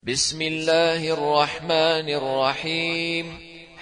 بسم الله الرحمن الرحيم.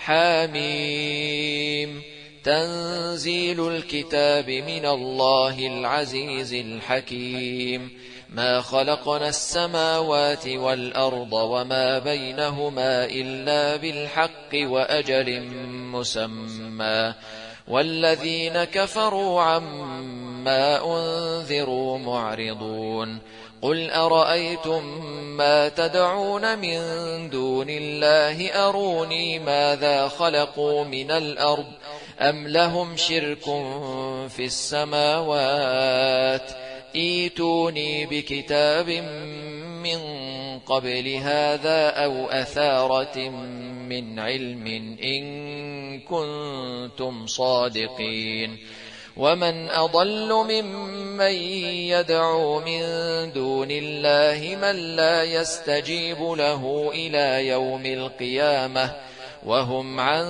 حاميم. تنزيل الكتاب من الله العزيز الحكيم. ما خلقنا السماوات والأرض وما بينهما إلا بالحق وأجل مسمى، والذين كفروا عما أنذروا معرضون. قل أرأيتم ما تدعون من دون الله أروني ماذا خلقوا من الأرض أم لهم شرك في السماوات ائتوني بكتاب من قبل هذا أو أثارة من علم إن كنتم صادقين. ومن أضل ممن يدعو من دون الله من لا يستجيب له إلى يوم القيامة وهم عن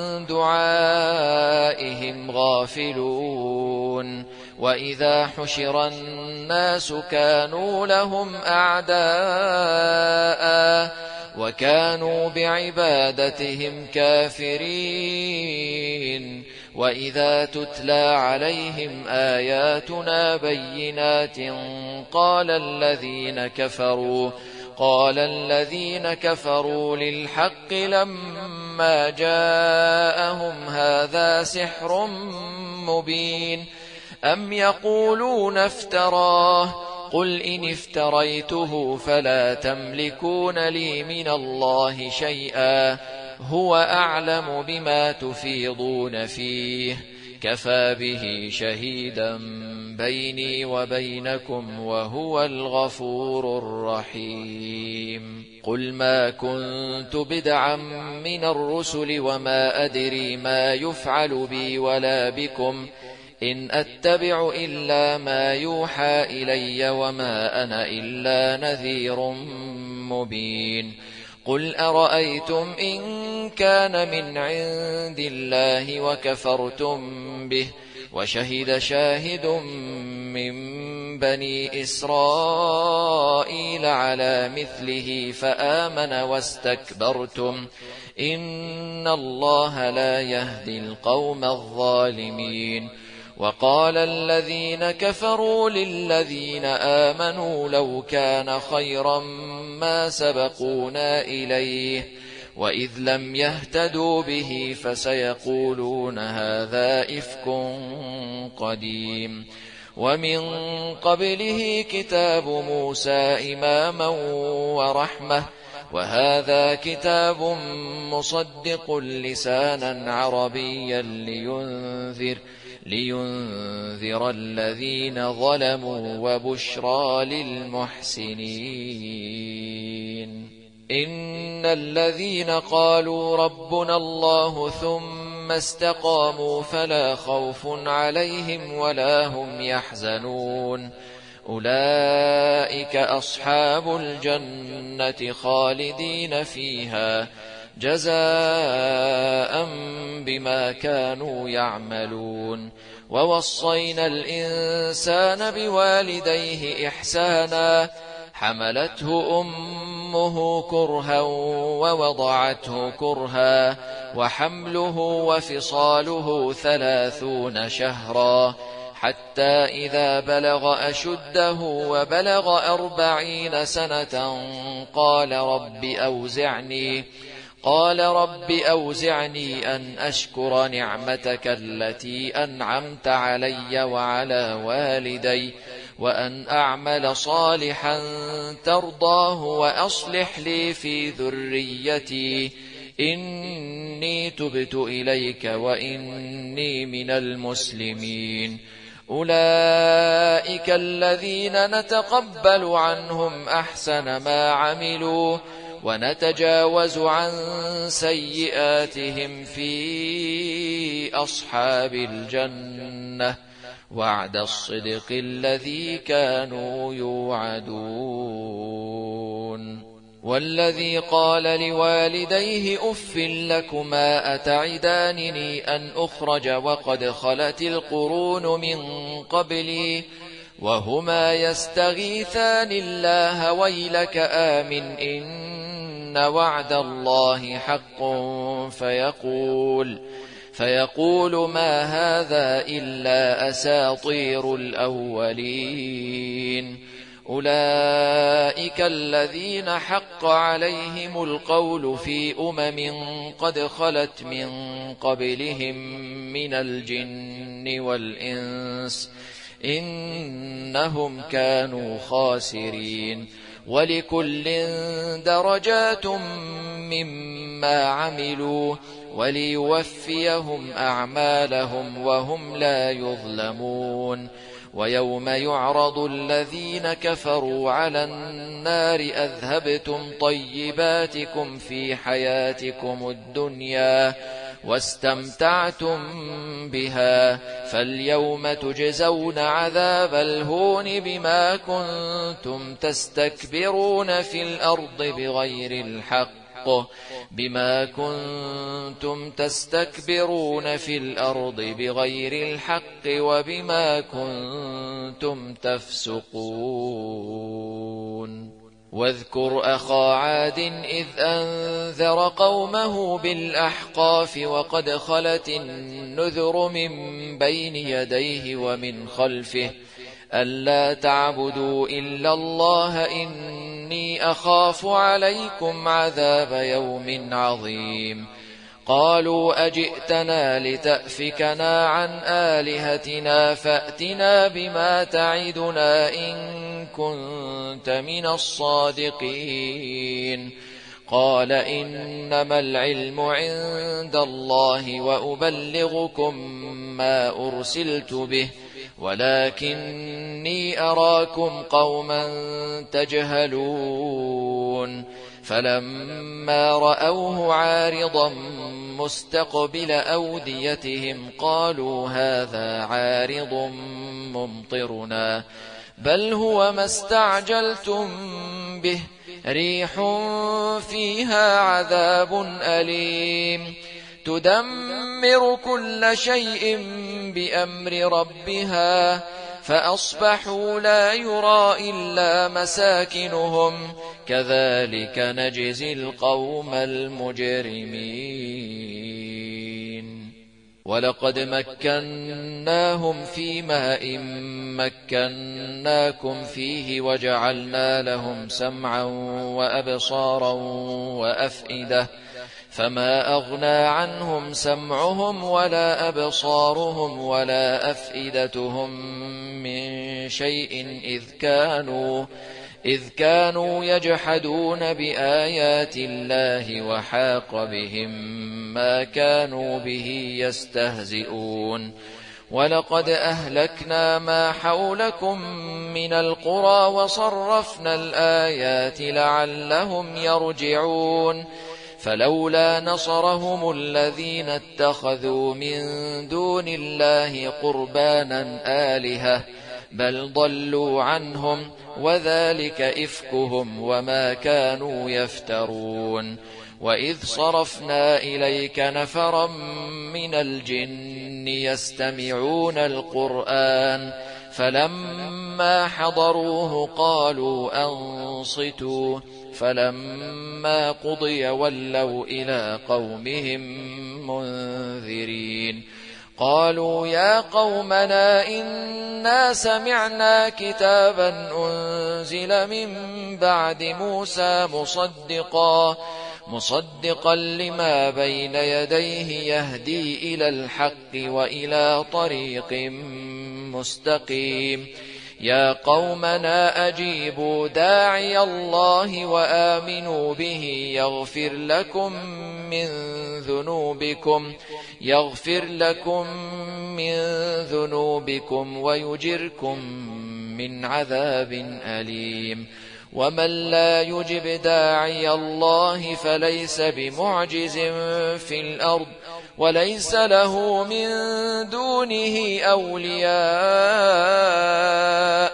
دعائهم غافلون. وإذا حشر الناس كانوا لهم أعداء وكانوا بعبادتهم كافرين. وإذا تتلى عليهم آياتنا بينات قال الذين كفروا للحق لما جاءهم هذا سحر مبين. أم يقولون افتراه قل إن افتريته فلا تملكون لي من الله شيئا هو أعلم بما تفيضون فيه كفى به شهيدا بيني وبينكم وهو الغفور الرحيم. قل ما كنت بدعا من الرسل وما أدري ما يفعل بي ولا بكم إن أتبع إلا ما يوحى إلي وما أنا إلا نذير مبين. قل أرأيتم إن كان من عند الله وكفرتم به وشهد شاهد من بني إسرائيل على مثله فآمن واستكبرتم إن الله لا يهدي القوم الظالمين. وقال الذين كفروا للذين آمنوا لو كان خيرا ما سبقونا إليه وإذ لم يهتدوا به فسيقولون هذا إفك قديم. ومن قبله كتاب موسى إماما ورحمة وهذا كتاب مصدق لسانا عربيا لينذر الذين ظلموا وبشرى للمحسنين. إن الذين قالوا ربنا الله ثم استقاموا فلا خوف عليهم ولا هم يحزنون أولئك أصحاب الجنة خالدين فيها جزاء بما كانوا يعملون. ووصينا الإنسان بوالديه إحسانا حملته أمه كرها ووضعته كرها وحمله وفصاله 30 شهرا حتى إذا بلغ أشده وبلغ 40 سنة قال رب أوزعني أن أشكر نعمتك التي أنعمت علي وعلى والدي وأن أعمل صالحا ترضاه وأصلح لي في ذريتي إني تبت إليك وإني من المسلمين. أولئك الذين نتقبل عنهم أحسن ما عملوا ونتجاوز عن سيئاتهم في أصحاب الجنة وعد الصدق الذي كانوا يوعدون. والذي قال لوالديه أف لكما أتعدانني أن أخرج وقد خلت القرون من قبلي وهما يستغيثان الله ويلك آمن إن وعد الله حق فيقول ما هذا إلا أساطير الأولين أولئك الذين حق عليهم القول في قد خلت من قبلهم من الجن والإنس إنهم كانوا خاسرين ولكل درجات مما عملوا وليوفيهم أعمالهم وهم لا يظلمون ويوم يعرض الذين كفروا على النار أذهبتم طيباتكم في حياتكم الدنيا واستمتعتم بها فاليوم تجزون عذاب الهون بما كنتم تستكبرون في الأرض بغير الحق وبما كنتم تفسقون واذكر أخا عاد إذ أنذر قومه بالأحقاف وقد خلت النذر من بين يديه ومن خلفه ألا تعبدوا إلا الله إني أخاف عليكم عذاب يوم عظيم قالوا أجئتنا لتأفكنا عن آلهتنا فأتنا بما تعدنا إن كنت من الصادقين قال إنما العلم عند الله وأبلغكم ما أرسلت به ولكني أراكم قوما تجهلون فلما رأوه عارضا مستقبل أوديتهم قالوا هذا عارض ممطرنا بل هو ما استعجلتم به ريح فيها عذاب أليم تدمر كل شيء بأمر ربها فأصبحوا لا يرى إلا مساكنهم كذلك نجزي القوم المجرمين ولقد مكناهم في ماء مكناكم فيه وجعلنا لهم سمعا وأبصارا وأفئدة فما أغنى عنهم سمعهم ولا أبصارهم ولا أفئدتهم من شيء إذ كانوا يجحدون بآيات الله وحاق بهم ما كانوا به يستهزئون ولقد أهلكنا ما حولكم من القرى وصرفنا الآيات لعلهم يرجعون فلولا نصرهم الذين اتخذوا من دون الله قربانا آلهة بل ضلوا عنهم وذلك إفكهم وما كانوا يفترون وإذ صرفنا إليك نفرا من الجن يستمعون القرآن فلما حضروه قالوا أنصتوا فلما قضي ولوا إلى قومهم منذرين قالوا يا قومنا إنا سمعنا كتابا أنزل من بعد موسى مصدقا لما بين يديه يهدي إلى الحق وإلى طريق مستقيم يا قومنا أجيبوا داعي الله وآمنوا به يغفر لكم من ذنوبكم ويجركم من عذاب أليم ومن لا يجب داعي الله فليس بمعجز في الأرض وليس له من دونه أولياء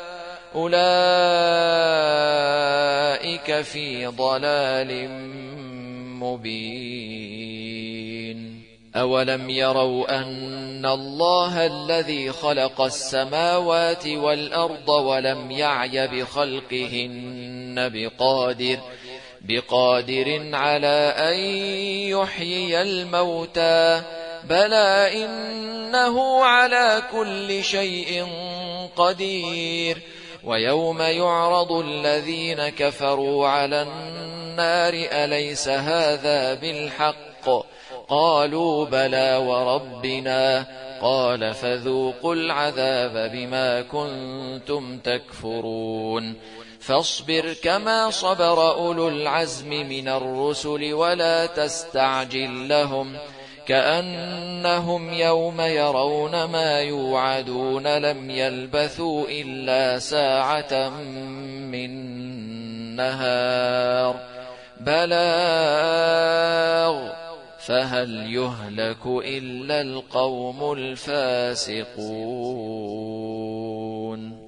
أولئك في ضلال مبين أولم يروا أن الله الذي خلق السماوات والأرض ولم يعي بخلقهن بقادر على أن يحيي الموتى بلى إنه على كل شيء قدير. ويوم يعرض الذين كفروا على النار أليس هذا بالحق قالوا بلى وربنا قال فذوقوا العذاب بما كنتم تكفرون. فاصبر كما صبر أولو العزم من الرسل ولا تستعجل لهم كأنهم يوم يرون ما يوعدون لم يلبثوا إلا ساعة من نهار بلاغ فهل يهلك إلا القوم الفاسقون.